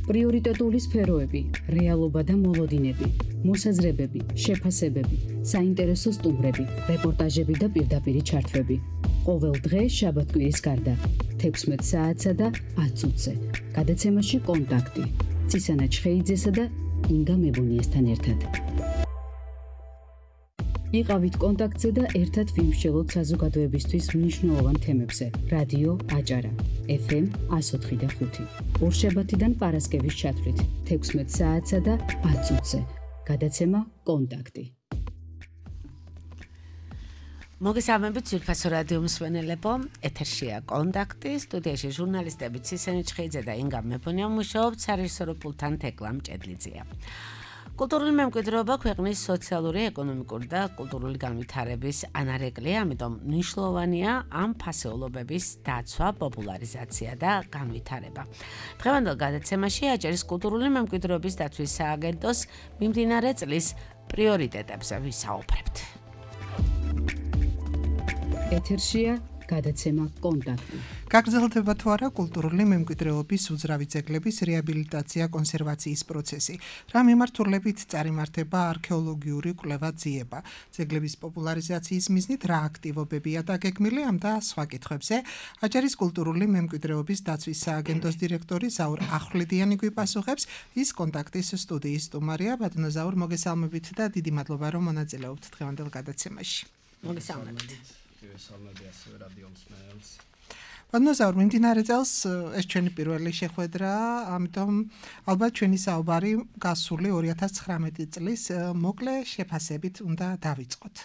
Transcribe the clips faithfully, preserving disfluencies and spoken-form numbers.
პრიორიტეტული სფეროები, რეალობა და მოლოდინები, მოსაზრებები, შეფასებები, საინტერესო სტუმრები, რეპორტაჟები და პირდაპირი ჩართვები. ყოველ დღე შაბათ-კვირის გარდა, თექვსმეტ საათსა და ათ წუთზე. გადაცემაში კონტაქტი. ცისანა ჩხეიძესა და ინგა მებუნიესთან ერთად. იყავით კონტაქტზე და ერთად ვიმსჯელოთ საზოგადოებისთვის მნიშვნელოვან თემებზე. რადიო აჭარა, ეფ ემ εκατო ოთხი და ხუთი. ორშაბათიდან პარასკევის ჩათვლით, თექვსმეტ საათსა და ათ წუთზე. გადაცემა კონტაქტი. მოგესალმებით ძვირფასო რადიო მსმენელებო, ეთერშია კონტაქტი, სტუდიაში ჟურნალისტები ცისანა ჩხეიძე და ინგა მებუნია, მუშაობთ სარეჟისორო პულტთან თეკლა მჭედლიძეა. კულტურული მემკვიდრეობა ქვეყნის სოციალური, ეკონომიკური და კულტურული განვითარების ანარეკლია, ამიტომ მნიშვნელოვანია ამ ფასეულობების დაცვა, პოპულარიზაცია და განვითარება. დღევანდელ გადაცემაში აჭარის კულტურული მემკვიდრეობის დაცვის სააგენტოს მიმდინარე წლის პრიორიტეტებზე ვისაუბრებთ. ეთერშია გადაცემა კონტაქტი. გაგრძელდება თუ არა კულტურული მემკვიდრეობის უძრავი ძეგლების რეაბილიტაცია კონსერვაციის პროცესი, რა მიმართულებით წარიმართება არქეოლოგიური კვლევა ძიება, ძეგლების პოპულარიზაციის მიზნით რა აქტივობებია დაგეგმილი ამ და სხვა კითხვებზე აჭარის კულტურული მემკვიდრეობის დაცვის სააგენტოს დირექტორი ზაურ ახვლედიანი გვიპასუხებს, ის კონტაქტის სტუდიის სტუმარია. ბატონო ზაურ, მოგესალმებით და დიდი მადლობა რომ მონაწილეობთ დღევანდელ გადაცემაში. მოგესალმებით. მოგესალმებით ასევე რადიო მსმენელს. ბატონო ზაურ, მიმდინარე წელს ეს ჩვენი პირველი შეხვედრაა, ამიტომ ალბათ ჩვენი საუბარი გასული ორი ათას ცხრამეტი წლის მოკლე შეფასებით უნდა დავიწყოთ.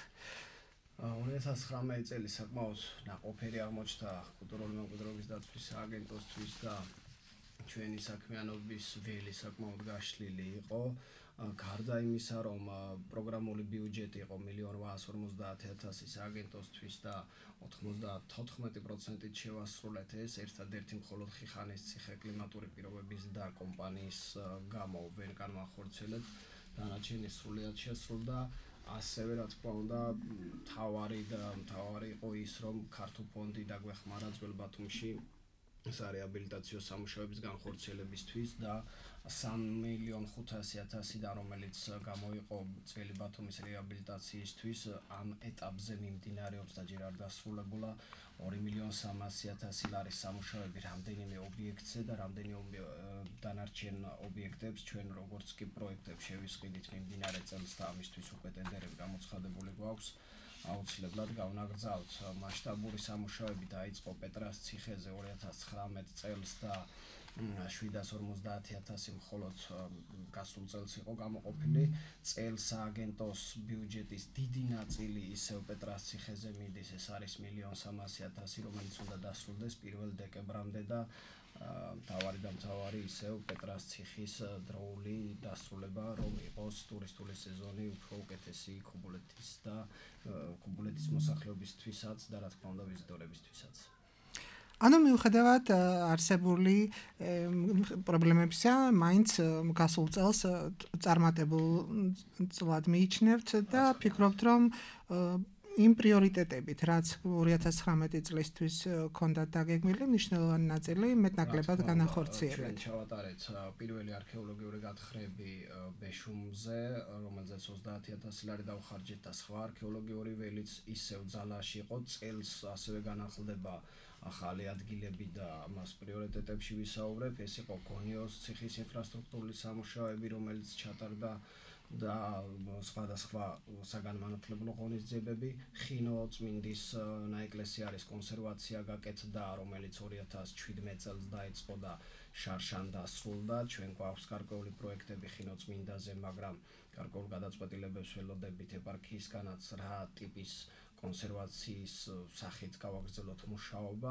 ორი ათას ცხრამეტი წელი საკმაოდ ნაყოფიერი აღმოჩნდა კულტურული მემკვიდრეობის დაცვის სააგენტოსთვის და ჩვენი საქმიანობის ველი საკმაოდ გაშლილი იყო. გარდა იმისა, რომ პროგრამული ბიუჯეტი იყო მილიონ რვაას ორმოცდაათი ათასი სააგენტოსთვის და ოთხმოცდათოთხმეტი პროცენტით შევასრულეთ ეს, ერთადერთი მხოლოდ ხიხანის ციხე კლიმატური პირობების და კომპანიის გამო ვერ განვახორციელეთ, დანარჩენი სრულიად შესრულდა. ასევე რა თქმა უნდა, მთავარი და მთავარი იყო ის, რომ ქართულ ფონდი დაგვეხმარა ძველ ბათუმში სარეაბილიტაციო სამუშაოების განხორციელებისთვის და სამი მილიონ ხუთასი ათასიდან, რომელიც გამოიყო ძველი ბათუმის რეაბილიტაციისთვის, ამ ეტაპზე მიმდინარეობს და ჯერ არ დასრულებულა ორი მილიონ სამასი ათასი ლარის სამუშაოები რამდენიმე ობიექტზე და რამდენიმე დანარჩენ ობიექტებს ჩვენ როგორც კი პროექტებს შევისყიდით მიმდინარე წელს და ამისთვის უკვე ტენდერები გამოცხადებული გვაქვს. აუცილებლად გავნაგრძავთ. მასშტაბური სამუშაოები დაიწყო პეტრას ციხეზე ორი ათას ცხრამეტ წელს და შვიდას ორმოცდაათი ათასი მხოლოდ გასულ წელს იყო გამოყოფილი. წელს სააგენტოს ბიუჯეტის დიდი ნაწილი ისევ პეტრას ციხეზე მიდის, ეს არის მილიონ სამასი ათასი, რომელიც უნდა დასრულდეს პირველ დეკემბრამდე და მთავარი და მთავარი ისევ პეტრას ციხის დროული დასრულება, რომ იყოს ტურისტული სეზონი უფრო უკეთესი ქობულეთის და ქობულეთის მოსახლეობისთვისაც და რა თქმა უნდა ვიზიტორებისთვისაც. ანუ მიუხედავად არსებული პრობლემებისა, მაინც გასულ წელს წარმატებულ წლად მიიჩნევთ და ფიქრობთ, რომ იმ პრიორიტეტებით, რაც ორი ათას ცხრამეტი წლისთვის ჰქონდათ დაგეგმილი, მნიშვნელოვანი ნაწილი მეტნაკლებად განახორციელეთ. ჩვენ ჩავატარეთ პირველი არქეოლოგიური გათხრები ბეშუმზე, რომელზეც ოცდაათი ათასი ლარი დავხარჯეთ და სხვა არქეოლოგიური ველიც ისევ ძალაში იყო. წელს ასევე განახლდება ახალი ადგილები და ამას პრიორიტეტებში ვისაუბრებ. ეს იყო გონიოს ციხის ინფრასტრუქტურული სამუშაოები, რომელიც ჩატარდა და სხვადასხვა საგანმანათლებლო ღონისძიებები. ხინო წმინდის ნაეკლესიარის კონსერვაცია გაკეთდა, რომელიც ორი ათას შვიდმეტ წელს დაიწყო და შარშან დასრულდა. ჩვენ გვაქვს გარკვეული პროექტები ხინო წმინდაზე, მაგრამ გარკვეულ გადაწყვეტილებებს ველოდებით ეპარქიისგანაც რა ტიპის კონსერვაციის სახით გავაგრძელოთ მუშაობა.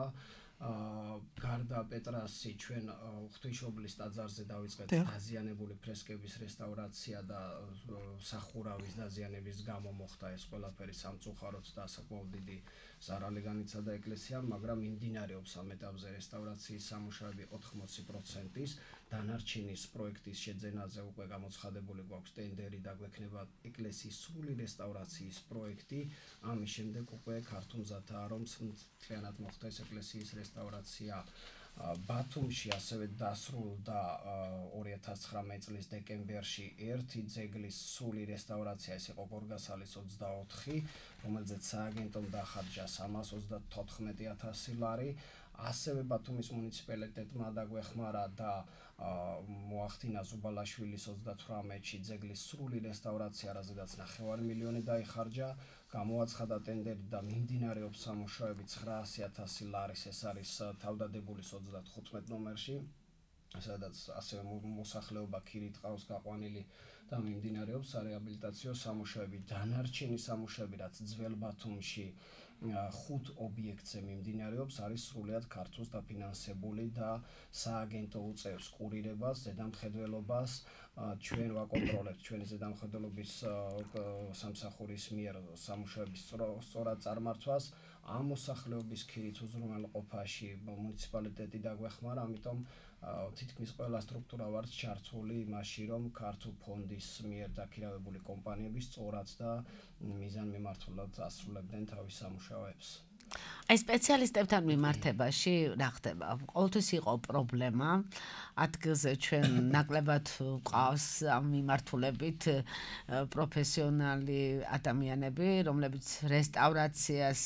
გარდა პეტრასი ჩვენ ღვთისმშობლის ტაძარზე დავიწყეთ დაზიანებული ფრესკების რესტავრაცია და სახურავის დაზიანების გამო მოხდა ეს ყველაფერი სამწუხაროდ და საკმაოდ დიდი ზარალი განიცადა ეკლესიამ, მაგრამ მიმდინარეობს ამ ეტაპზე რესტავრაციის სამუშაოები ოთხმოცი პროცენტის, დანარჩენის პროექტის შეძენაზე უკვე გამოცხადებული გვაქვს ტენდერი და გვექნება ეკლესიის სრული რესტავრაციის პროექტი. ამის შემდეგ უკვე ქართულ მზადაა, რომ მთლიანად მოხდეს ეკლესიის რესტავრაცია ბათუმში ასევე დასრულდა ორი ათას ცხრამეტ წლის დეკემბერში ერთი ძეგლის სრული რესტავრაცია, ეს იყო გორგასალის ოცდაოთხი, რომელზეც სააგენტომ დახარჯა სამას ოცდათოთხმეტი ათასი ლარი. ასევე ბათუმის მუნიციპალიტეტმა დაგვეხმარა და მოახდინა ზუბალაშვილის ოცდათვრამეტში ძეგლის სრული რესტავრაცია, რაზედაც ნახევარი მილიონი დაიხარჯა. გამოაცხადა ტენდერი და მიმდინარეობს სამუშაოები ცხრაასი ათასი ლარის, ეს არის თავდადებულის ოცდათხუთმეტ ნომერში, სადაც ასევე მოსახლეობა ქირით ყავს გაყვანილი და მიმდინარეობსარეაბილიტაციო სამუშაოები. დანარჩენი სამუშაოები, რაც ძველ ბათუმში ხუთ ობიექტზე მიმდინარეობს, არის სრულად ქართულს დაფინანსებული და სააგენტო უწევს კურირებას, ზედამხედველობას, ჩვენ ვაკონტროლებთ ჩვენი ზედამხედველობის სამსახურის მიერ სამუშაოების სწორად წარმართვას. ამ მოსახლეობის ქირით უზრუნველყოფაში მუნიციპალიტეტი დაგვეხმარა, ამიტომ თითქმის ყველა სტრუქტურა ვართ ჩართული იმაში, რომ ქართულ ფონდის მიერ დაქირავებული კომპანიები სწორად და მიზანმიმართულად ასრულებდნენ თავის სამუშაოებს. აი სპეციალისტებთან მიმართებაში რა ხდება? ყოველთვის იყო პრობლემა. ადგილზე ჩვენ ნაკლებად ყავს ამ მიმართულებით პროფესიონალი ადამიანები, რომლებიც რესტავრაციას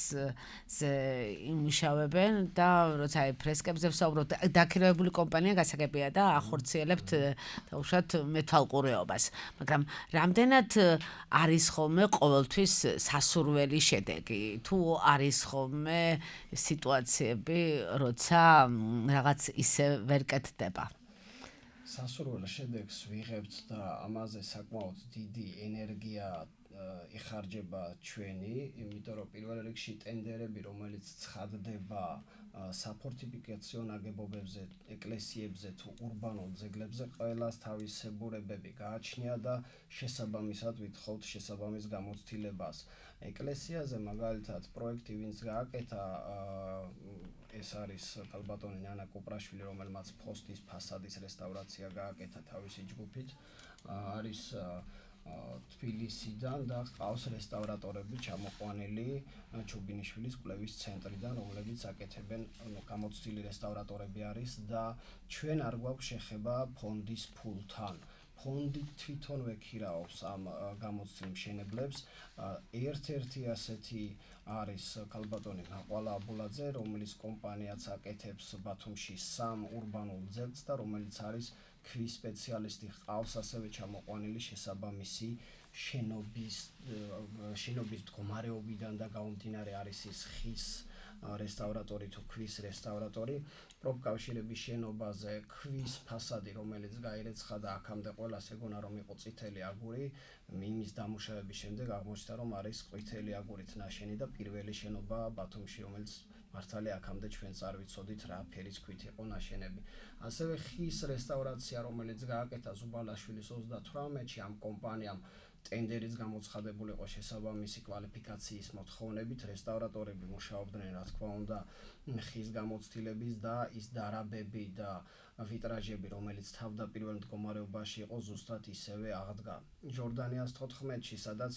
იმუშავებენ და როცა აი ფრესკებზე ვსაუბრობ, დაქირავებული კომპანია გასაგებია და ახორციელებთ უშუალოდ მეთვალყურეობას. მაგრამ რამდენად არის ხოლმე ყოველთვის სასურველი შედეგი? თუ არის ხოლმე სიტუაციები, როცა რაღაც ისე ვერ კეთდება. სასურველ შედეგს ვიღებთ და ამაზე საკმაოდ დიდი ენერგია იხარჯება ჩვენი, იმიტომ რომ პირველ რიგში ტენდერები, რომელიც ცხადდება საფორტიფიკაციო ნაგებობებზე, ეკლესიებზე თუ ურბანულ ძეგლებზე, ყველას თავისებურებები გააჩნია და შესაბამისად ვითხოვთ შესაბამის გამოცდილებას. ეკლესიაზე მაგალითად პროექტი ვინც გააკეთა, ეს არის ქალბატონი ნანა კუპრაშვილი, რომელმაც ფოსტის ფასადის რესტავრაცია გააკეთა თავისი ჯგუფით, არის თბილისიდან და ყავს რესტავრატორები ჩამოყვანილი ჩუბინიშვილის კვლევის ცენტრიდან, რომლებიც აკეთებენ, გამოცდილი რესტავრატორები არის და ჩვენ არ გვაქვს შეხება ფონდის ფულთან. ფონდი თვითონვე ქირაობს ამ გამოცდილ მშენებლებს. ერთ-ერთი ასეთი არის ქალბატონი ნაყვალა აბულაძე, რომლის კომპანიაც აკეთებს ბათუმში სამ ურბანულ ძეგლს და რომელიც არის ქვის სპეციალისტი, ყავს ასევე ჩამოყვანილი შესაბამისი შენობის შენობის მდგომარეობიდან და გამომდინარე არის ის ხის რესტავრატორი თუ ქვის რესტავრატორი. პროფკავშირების შენობაზე ქვის ფასადი, რომელიც გაირეცხა და აქამდე ყველას ეგონა რომ იყო წითელი აგური, იმის დამუშავების შემდეგ აღმოჩნდა რომ არის ყვითელი აგურით ნაშენი და პირველი შენობა ბათუმში, რომელიც მართალია აქამდე ჩვენც არ ვიცოდით რა ფერის ქვით იყო ნაშენები. ასევე ხის რესტავრაცია, რომელიც გააკეთა ზუბალაშვილის ოცდათვრამეტში ამ კომპანიამ ტენდერიც გამოცხადებული იყო შესაბამისი კვალიფიკაციის მოთხოვნებით, რესტავრატორები მუშაობდნენ რა თქმა უნდა ხის გამოცდილების და ის დარაბები და ვიტრაჟები, რომელიც თავდაპირველ მდგომარეობაში იყო, ზუსტად ისევე აღდგა. ჟორდანიას თოთხმეტში, სადაც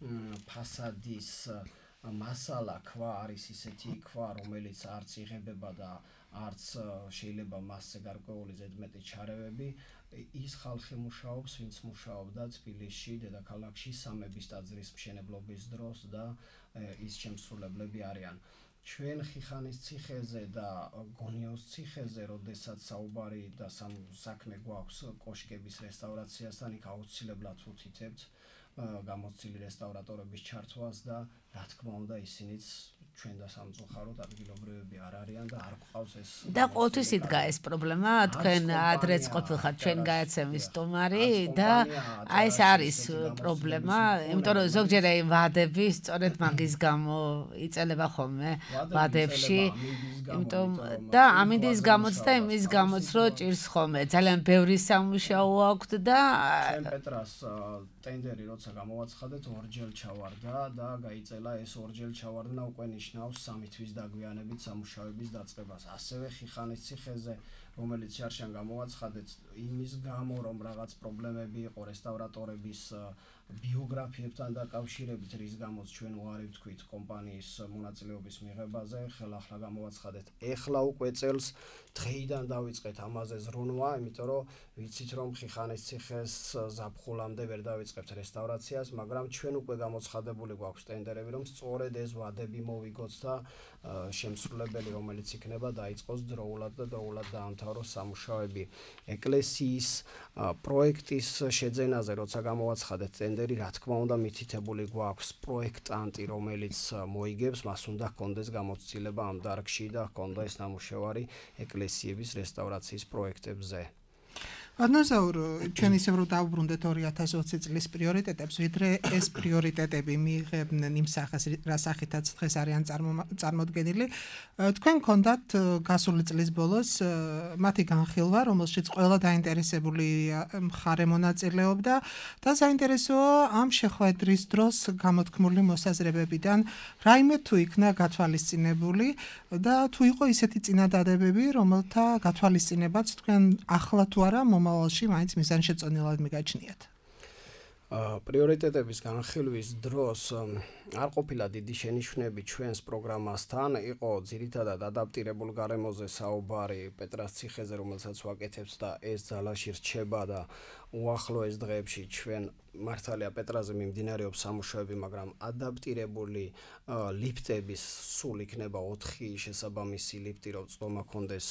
ფასადის მასალა ქვა არის ისეთი ქვა, რომელიც არც იღებება და არც შეიძლება მასზე გარკვეული ზედმეტი ჩარევები. ის ხალხი მუშაობს, ვინც მუშაობდა თბილისში, დედაქალაქში სამების ტაძრის მშენებლობის დროს და ის შემსრულებლები არიან. ჩვენ ხიხანის ციხეზე და გონიოს ციხეზე, როდესაც საუბარი და საქმე გვაქვს კოშკების რესტავრაციასთან, იქ აუცილებლად ვუთითებთ გამოცდილი რესტავრატორების ჩართვას და რა თქმა უნდა ისინიც ჩვენ და სამწუხაროდ ადგილობრივები არ არიან და არ გვყავს ეს და ყოველთვის იდგა ეს პრობლემა, თქვენ ადრეც ყოფილხართ ჩვენ გააცემის სტუმარი და აი ეს არის პრობლემა, იმიტომ რომ ზოგჯერ აი ვადები სწორედ მაგის გამო იწელება ხოლმე ვადებში, იმიტომ და ამინდის გამოც და იმის გამოც რომ ჭირს ხოლმე ძალიან ბევრი სამუშაო აქვს და ჩვენ პეტრას ტენდერი როცა გამოვაცხადეთ ორჯერ ჩავარდა და გაიწელა ეს ორჯერ ჩავარდნა უკვე ნიშნავს სამი თვის დაგვიანებით სამუშაოების დაწყებას. ასევე ხიხანის ციხეზე რომელიც შარშან გამოაცხადეთ იმის გამო, რომ რაღაც პრობლემები იყო რესტავრატორების ბიოგრაფიებთან დაკავშირებით, რის გამოც ჩვენ უარი ვთქვით კომპანიის მონაწილეობის მიღებაზე, ხელახლა გამოაცხადეთ. ეხლა უკვე წელს დღეიდან დავიწყეთ ამაზე ზრუნვა, იმიტომ რომ ვიცით რომ ხიხანისციხეს ზაფხულამდე ვერ დავიწყებთ რესტავრაციას, მაგრამ ჩვენ უკვე გამოცხადებული გვაქვს ტენდერები, რომ სწორედ ეს ვადები მოვიგოთ და შემსრულებელი, რომელიც იქნება, დაიწყოს დროულად და დროულად დაამთავროს სამუშაოები. ეკლესიის პროექტის შეძენაზე, როცა გამოაცხადეთ ტენდერი, რა თქმა უნდა, მითითებული გვაქვს პროექტანტი, რომელიც მოიგებს, მას უნდა ჰქონდეს გამოცდილება ამ დარგში და ჰქონდა ეს ნამუშევარი ეკლესიების რესტავრაციის პროექტებზე. Adnozaur, ჩვენ ისევ რომ დავუბრუნდეთ ორი ათას ოცი წლის პრიორიტეტებს, ვიდრე ეს პრიორიტეტები მიიღებდნენ იმ სახეს, რა სახითაც დღეს არიან წარმოდგენილი. თქვენ გქონდათ გასული წლის ბოლოს მათი განხილვა, რომელშიც ყველა დაინტერესებული მხარე მონაწილეობდა და საინტერესოა ამ შეხვედრის დროს გამოთქმული მოსაზრებებიდან რაიმე თუ იქნა გათვალისწინებული და თუ იყო ისეთი წინადადებები, რომელთა გათვალისწინებაც თქვენ ახლა თუ არა მომავალში მაინც მიზანშეწონილად მიგაჩნიათ. პრიორიტეტების განხილვის დროს არ ყოფილა დიდი შენიშვნები ჩვენს პროგრამასთან, იყო ძირითადად ადაპტირებულ გარემოზე საუბარი პეტრას ციხეზე, რომელსაც ვაკეთებთ და ეს ძალაში რჩება და უახლოეს დღეებში ჩვენ მართალია პეტრაზე მიმდინარეობს სამუშაოები, მაგრამ ადაპტირებული ლიფტების სულ იქნება ოთხი შესაბამისი ლიფტი, რომ წვდომა ქონდეს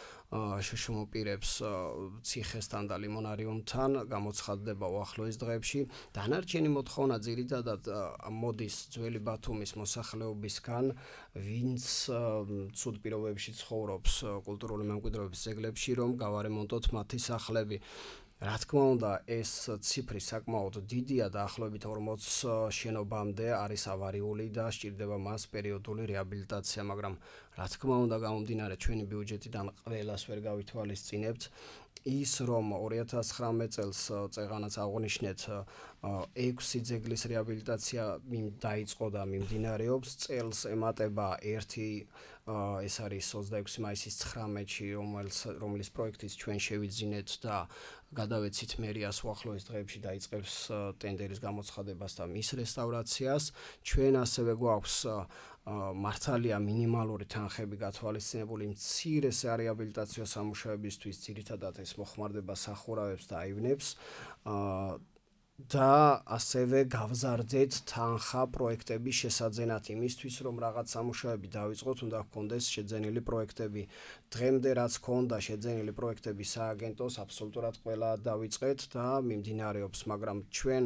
შეშმოპირებს ციხესთან და ლიმონარიუმთან, გამოცხადდება უახლოეს დღეებში. დანარჩენი მოთხოვნა ძირითადად მოდის ძველი ბათუმის მოსახლეობისგან, ვინც ცუდ პირობებში ცხოვრობს კულტურული მემკვიდრეობის ძეგლებში, რომ გავარემონტოთ მათი სახლები. რა თქმა უნდა, ეს ციფრი საკმაოდ დიდია და ახლობით ორმოც შენობამდე არის ავარიული და სჭირდება მას პერიოდული რეაბილიტაცია, მაგრამ რა თქმა უნდა, გამომდინარე ჩვენი ბიუჯეტიდან ყველას ვერ გავითვალისწინებთ. ის რომ ორი ათას ცხრამეტ წელს წეღანაც აღვნიშნეთ ექვსი ძეგლის რეაბილიტაცია დაიწყო და მიმდინარეობს, წელს ემატება ერთი ეს არის ოცდაექვსი მაისის ცხრამეტში, რომლის პროექტის ჩვენ შევიძინეთ და გადავეცით მერიას უახლოეს დღეებში დაიწყებს ტენდერის გამოცხადებას და მის რესტავრაციას. ჩვენ ასევე გვაქვს მართალია მინიმალური თანხები გათვალისწინებული მცირე რეაბილიტაციო სამუშაოებისთვის, ძირითადად ეს მოხმარდება სახურავებს და აივნებს და ასევე გავზარდეთ თანხა პროექტების შესაძენად იმისთვის, რომ რაღაც სამუშაოები დავიწყოთ, უნდა გქონდეს შეძენილი პროექტები. დღემდე რაც ქონდა შეძენილი პროექტები სააგენტოს, აბსოლუტურად ყველა დავიწყეთ და მიმდინარეობს, მაგრამ ჩვენ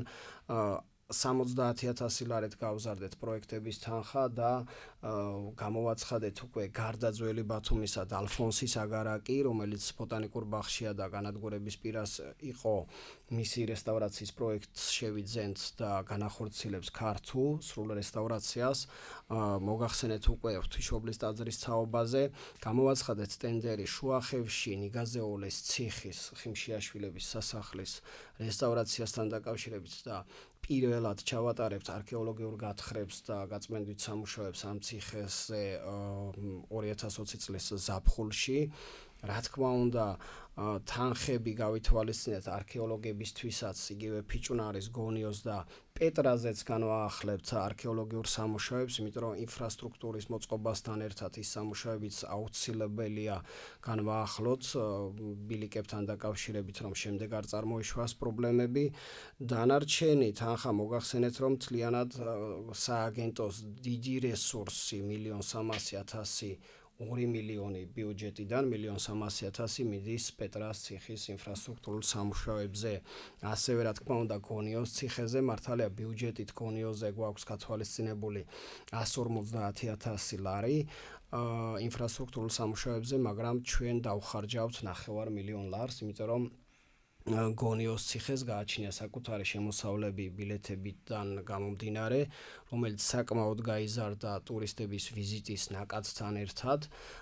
სამოცდაათი ათასი ლარით გავზარდეთ პროექტების თანხა და გამოვაცხადეთ უკვე გარდა ძველი ბათუმისა და ალფონსის აგარაკი, რომელიც ბოტანიკურ ბაღშია და განადგურების პირას იყო, მისი რესტავრაციის პროექტს შევიძენთ და განახორციელებს ქართულ სრულ რესტავრაციას. მოგახსენეთ უკვე ღვთისმშობლის ტაძრის თაობაზე, გამოვაცხადეთ ტენდერი შუახევში ნიგაზეულეს ციხის ხიმშიაშვილების სასახლის რესტავრაციასთან დაკავშირებით და პირველად ჩავატარებთ არქეოლოგიურ გათხრებს და გაწმენდვით სამუშაოებს ამ ციხეზე ორი ათას ოცი წლის ზაფხულში. რა თქმა უნდა, თანხები გავითვალისწინეთ არქეოლოგებისთვისაც, იგივე ფიჭვნარის, გონიოს და პეტრაზეც განვაახლებთ არქეოლოგიურ სამუშაოებს, იმიტომ რომ ინფრასტრუქტურის მოწყობასთან ერთად ის სამუშაოებიც აუცილებელია განვაახლოთ ბილიკებთან დაკავშირებით, რომ შემდეგ არ წარმოიშვას პრობლემები. დანარჩენი თანხა მოგახსენეთ, რომ მთლიანად სააგენტოს დიდი რესურსი მილიონ სამასი ათასი ორი მილიონი ბიუჯეტიდან მილიონ სამასი ათასი მიდის პეტრას ციხის ინფრასტრუქტურულ სამუშაოებზე. ასევე რა თქმა უნდა გონიოს ციხეზე, მართალია ბიუჯეტით გონიოზე გვაქვს გათვალისწინებული εκατს ორმოცდაათი ათასი ლარი ინფრასტრუქტურულ სამუშაოებზე, მაგრამ ჩვენ დავხარჯავთ ნახევარ მილიონ ლარს, იმიტომ რომ გონიოს ციხეს გააჩნია საკუთარი შემოსავლები ბილეთებიდან გამომდინარე, რომელიც საკმაოდ გაიზარდა ტურისტების ვიზიტის ნაკადთან ერთად.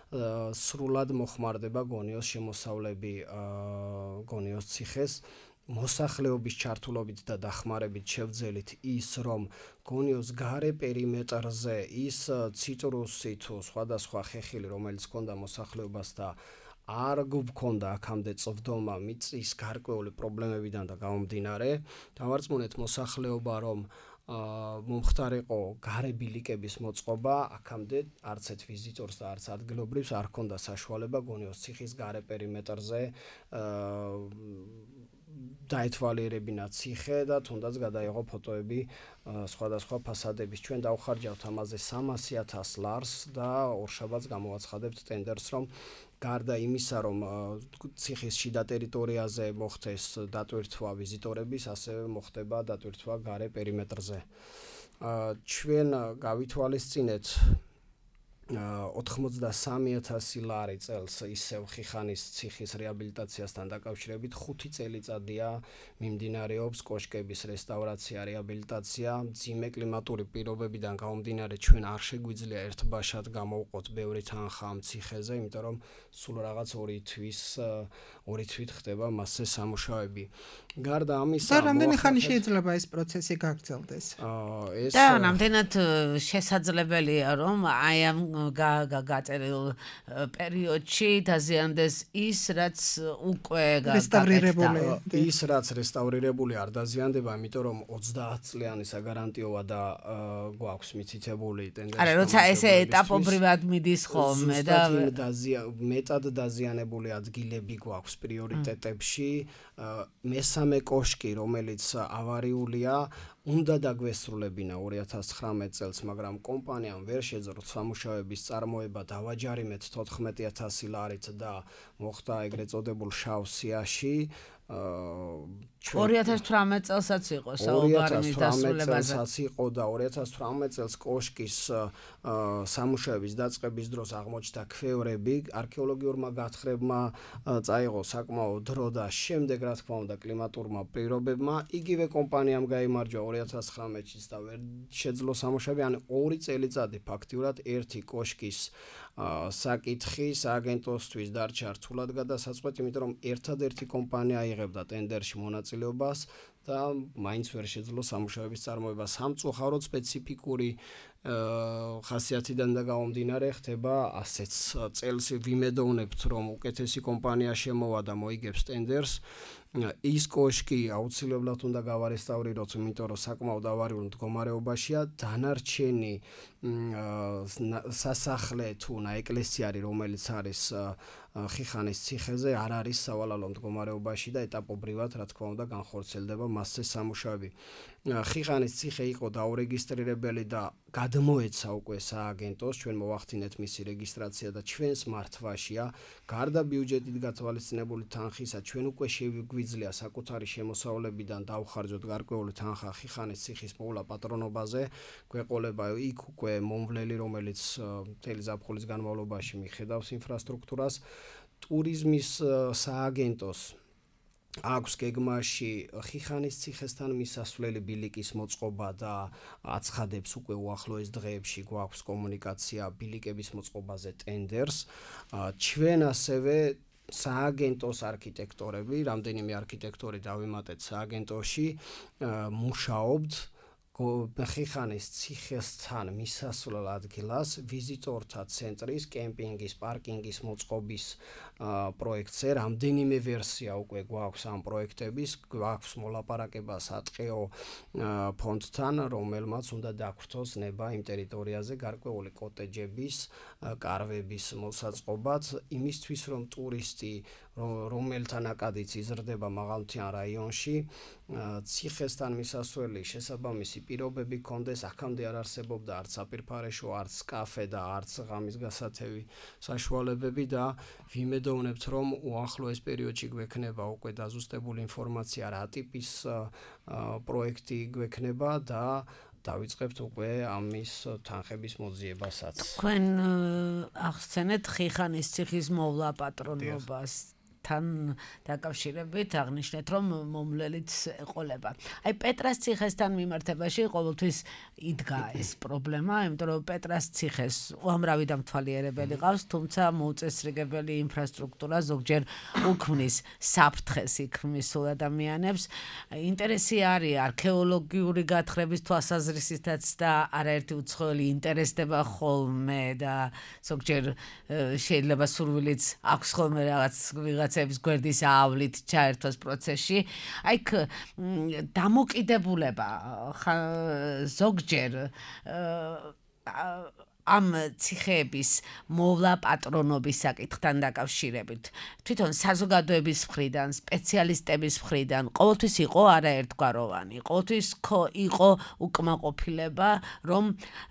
სრულად მოხმარდება გონიოს შემოსავლები გონიოს ციხეს. მოსახლეობის ჩართულობით და დახმარებით შევძელით ის, რომ გონიოს გარე პერიმეტრზე ის ციტრუსი თუ სხვადასხვა ხეხილი, რომელიც ჰქონდა მოსახლეობას და არ გვქონდა აქამდე წვდომა მიწის გარკვეული პრობლემებიდან და გამომდინარე, დავარწმუნეთ მოსახლეობა, რომ მომხდარიყო გარები ლიკების მოწყობა, აქამდე არც ერთ ვიზიტორს და არც ადგილობრივს არ ჰქონდა საშუალება გონიოს ციხის გარე პერიმეტრზე დაეთვალიერებინა ციხე და თუნდაც გადაიღო ფოტოები სხვადასხვა ფასადების. ჩვენ დავხარჯავთ ამაზე სამასი ათას ლარს და ორშაბათს გამოვაცხადებთ ტენდერს, რომ გარდა იმისა, რომ ციხის შიდა ტერიტორიაზე მოხდეს დატვირთვა ვიზიტორების, ასევე მოხდება დატვირთვა გარე პერიმეტრზე. ჩვენ გავითვალისწინეთ ოთხმოცდასამი ათასი ლარი წელს ისევ ხიხანის ციხის რეაბილიტაციასთან დაკავშირებით, ხუთი წელიწადია მიმდინარეობს კოშკების რესტავრაცია, რეაბილიტაცია. მძიმე კლიმატური პირობებიდან გამომდინარე, ჩვენ არ შეგვიძლია ერთბაშად გამოვყოთ ბევრი თანხა ამ ციხეზე, იმიტომ რომ სულ რაღაც ორი თვის ორი თვით ხდება მასზე სამუშაოები. გარდა ამისა, და რამდენი ხანი შეიძლება ეს პროცესი გაგრძელდეს? ეს და რამდენად შესაძლებელია, რომ აი ამ გაწერილ პერიოდში დაზიანდეს ის, რაც უკვე რესტავრირებული. ის, რაც რესტავრირებული არ დაზიანდება, იმიტომ რომ ოცდაათ წლიანი საგარანტიო და გვაქვს მითითებული ტენდერში. არა, როცა ესე ეტაპობრივად მიდის ხოლმე და მეტად დაზიანებული ადგილები გვაქვს პრიორიტეტებში. მესამე კოშკი, რომელიც ავარიულია, უნდა დაგვესრულებინა ორი ათას ცხრამეტ წელს, მაგრამ კომპანიამ ვერ შეძლო სამუშაოების წარმოება, დავაჯარიმეთ თოთხმეტი ათასი ლარით და მოხდა ეგრეთ წოდებულ შავ სიაში. ორი ათას თვრამეტ წელსაც იყო საუბარი მის დასრულებაზე. წელსაც იყო და ორი ათას თვრამეტ წელს კოშკის სამუშაოების დაწყების დროს აღმოჩნდა ქვევრები, არქეოლოგიურმა გათხრებმა წაიღო საკმაო დრო და შემდეგ რა თქმა უნდა კლიმატურმა პირობებმა იგივე კომპანიამ გაიმარჯვა ორი ათას ცხრამეტში და ვერ შეძლო სამუშაოები, ან ორი წელიწადი ფაქტიურად ერთი კოშკის საკითხი სააგენტოსთვის დარჩა რთულად გადასაწყვეტი, იმიტომ რომ ერთადერთი კომპანია აიღებდა ტენდერში მონაწილეობას და მაინც ვერ შეძლო სამუშაოების წარმოება. სამწუხაროდ სპეციფიკური ხასიათიდან და გამომდინარე ხდება ასეც. წელს ვიმედოვნებთ, რომ უკეთესი კომპანია შემოვა და მოიგებს ტენდერს. ის კოშკი აუცილებლად უნდა გავარესტავრიროთ, იმიტომ რომ საკმაოდ ავარიულ მდგომარეობაშია. დანარჩენი სასახლე თუ ნაეკლესიარი, რომელიც არის ხიხანის ციხეზე, არ არის სავალალო მდგომარეობაში და ეტაპობრივად, რა თქმა უნდა, განხორციელდება მასზე სამუშაოები. ხიხანის ციხე იყო დაურეგისტრირებელი და გადმოეცა უკვე სააგენტოს, ჩვენ მოვახდინეთ მისი რეგისტრაცია და ჩვენს მართვაშია. გარდა ბიუჯეტით გათვალისწინებული თანხისა, ჩვენ უკვე შეგვიძლია საკუთარი შემოსავლებიდან დავხარჯოთ გარკვეული თანხა ხიხანის ციხის მოვლა პატრონობაზე. გვეყოლება იქ უკვე მომვლელი, რომელიც მთელი ზაფხულის განმავლობაში მიხედავს ინფრასტრუქტურას. ტურიზმის სააგენტოს აქვს გეგმაში ხიხანის ციხესთან მისასვლელი ბილიკის მოწყობა და აცხადებს უკვე უახლოეს დღეებში გვაქვს კომუნიკაცია ბილიკების მოწყობაზე ტენდერს. ჩვენ ასევე სააგენტოს არქიტექტორები, რამდენიმე არქიტექტორი დავიმატეთ სააგენტოში, მუშაობთ ხიხანის ციხესთან მისასვლელ ადგილას ვიზიტორთა ცენტრის, კემპინგის, პარკინგის მოწყობის პროექტზე. რამდენიმე ვერსია უკვე გვაქვს ამ პროექტების, გვაქვს მოლაპარაკება სატყეო ფონდთან, რომელმაც უნდა დაგვრთოს ნება იმ ტერიტორიაზე გარკვეული კოტეჯების, კარვების მოსაწყობად, იმისთვის რომ ტურისტი, რომელთა ნაკადიც იზრდება მაღალმთიან რაიონში, ციხესთან მისასვლელი შესაბამისი პირობები კონდეს. აქამდე არ არსებობდა არც საპირფარეშო, არც კაფე და არც ღამის გასათევი საშუალებები და ვიმედოვნებთ, რომ უახლოეს პერიოდში გვექნება უკვე დაზუსტებული ინფორმაცია, რა ტიპის პროექტი გვექნება და დავიწყებთ უკვე ამის თანხების მოძიებასაც. თქვენ ახსენეთ ხიხანის ციხის მოვლა პატრონობას. თან დაკავშირებით აღნიშნეთ, რომ მომვლელიც ეყოლება. აი პეტრას ციხესთან მიმართებაში ყოველთვის იდგა ეს პრობლემა, იმიტომ რომ პეტრას ციხეს უამრავი დამთვალიერებელი ყავს, თუმცა მოუწესრიგებელი ინფრასტრუქტურა ზოგჯერ უქმნის საფრთხეს იქ მისულ ადამიანებს. ინტერესი არის არქეოლოგიური გათხრების თვალსაზრისითაც და არაერთი უცხოელი ინტერესდება ხოლმე და ზოგჯერ შეიძლება სურვილიც აქვს ხოლმე რაღაც ვიღაცების გვერდის ავლით ჩაერთვას პროცესში. აი იქ დამოკიდებულება ზოგჯერ ამ ციხეების მოვლა პატრონობის საკითხთან დაკავშირებით. თვითონ საზოგადოების მხრიდან, სპეციალისტების მხრიდან ყოველთვის იყო არაერთგვაროვანი, ყოველთვის იყო უკმაყოფილება, რომ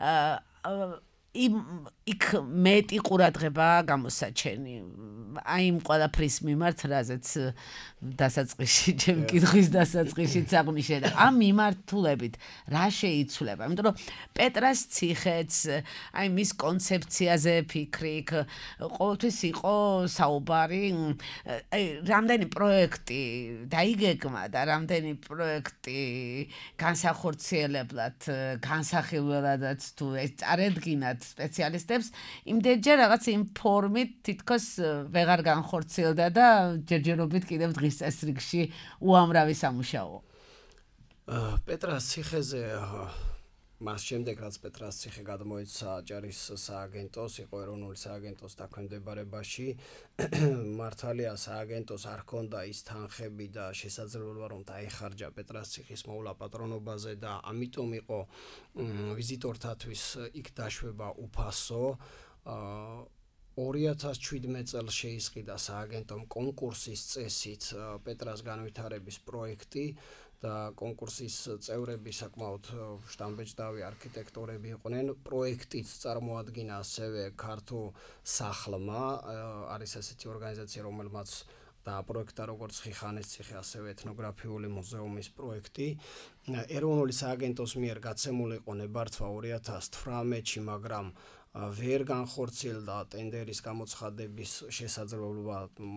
იქ მეტი ყურადღება გამოსაჩენი. აი იმ ყველაფრის მიმართ, რაზეც დასაწყისში, ჩემი კითხვის დასაწყისშიც აღნიშნე და ამ მიმართულებით რა შეიცვლება? იმიტომ რომ პეტრას ციხეც, აი მის კონცეფციაზე ფიქრი, ყოველთვის იყო საუბარი, აი რამდენი პროექტი დაიგეგმა და რამდენი პროექტი განსახორციელებლად, განსახილველადაც თუ ეს წარედგინათ სპეციალისტებს, იმდენჯერ რაღაც იმ ფორმით თითქოს ვეღარ განხორციელდა და ჯერჯერობით კიდევ დღის წესრიგში უამრავი სამუშაო. პეტრას ციხეზე მას შემდეგ რაც პეტრას ციხე გადმოეცა ჯარის სააგენტოს, იყო ეროვნული სააგენტოს დაქვემდებარებაში, მართალია სააგენტოს არ ჰქონდა ის თანხები და შესაძლებლობა რომ დაეხარჯა პეტრას ციხის მოვლა პატრონობაზე და ამიტომ იყო ვიზიტორთათვის იქ დაშვება უფასო. ორი ათას შვიდმეტ წელს შეისყიდა სააგენტომ კონკურსის წესით პეტრას განვითარების პროექტი და კონკურსის წევრები საკმაოდ შტამბეჭდავი არქიტექტორები იყვნენ. პროექტიც წარმოადგინა ასევე ქართულ სახლმა, არის ესეთი ორგანიზაცია, რომელმაც დააპროექტა როგორც ხიხანის ციხე, ასევე ეთნოგრაფიული მუზეუმის პროექტი. ეროვნული სააგენტოს მიერ გაცემული იყო ნებართვა ორი ათას თვრამეტში, მაგრამ ვერ განხორციელდა ტენდერის გამოცხადების შესაძლებლობა.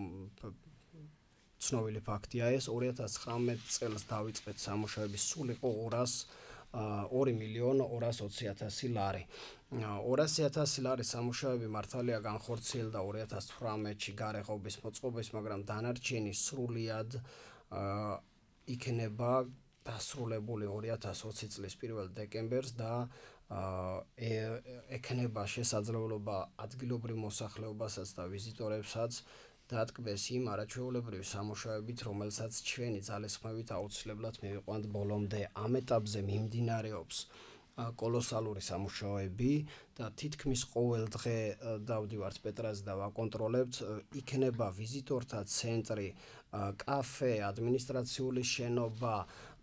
ცნობილი ფაქტია ეს, ორი ათას ცხრამეტ წელს დავიწყეთ სამუშაოები, სულ იყო ორი მილიონი ორას ოცი ათასი ლარი. ორასი ათასი ლარის სამუშაოები მართალია განხორციელდა ორი ათას თვრამეტში გარეღობის მოწყობის, მაგრამ დანარჩენი სრულიად იქნება დასრულებული ორი ათას ოცი წლის პირველ დეკემბერს და ექნება შესაძლებლობა ადგილობრივ მოსახლეობასაც და ვიზიტორებსაც დატკბეს იმ არაჩვეულებრივი სამუშაოებით, რომელსაც ჩვენი ძალისხმევით აუცილებლად მივიყვანთ ბოლომდე. ამ ეტაპზე მიმდინარეობს კოლოსალური სამუშაოები და თითქმის ყოველ დღე დავდივართ პეტრაზე და ვაკონტროლებთ. იქნება ვიზიტორთა ცენტრი, კაფე, ადმინისტრაციული შენობა,